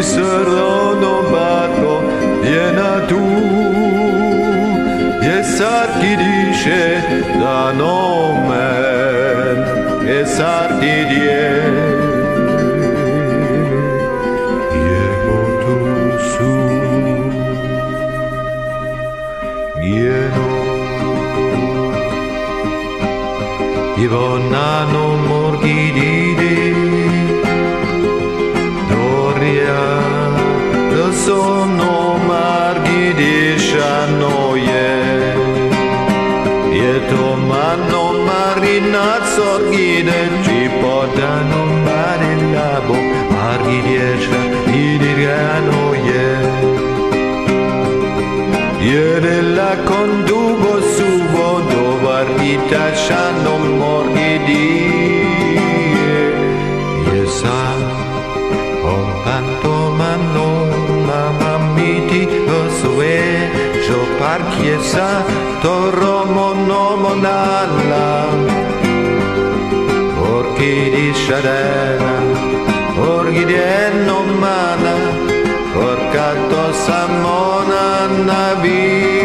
sorono barco viena tu e sarti dice da nome e sarti die jebo tu su jeno Ivonano morghidide Doria sono marghidi shanoye Ieto manno marinat sorghide Ci podano mare labo Marghidi esha idirganoye Iere la condugo subo Dovar ita shano morghidi Yesa Ompanto manno mamamiti osue Jo parchiesa torro monomonalla Orchidi shadena Orchidienno mana Orcato samona navi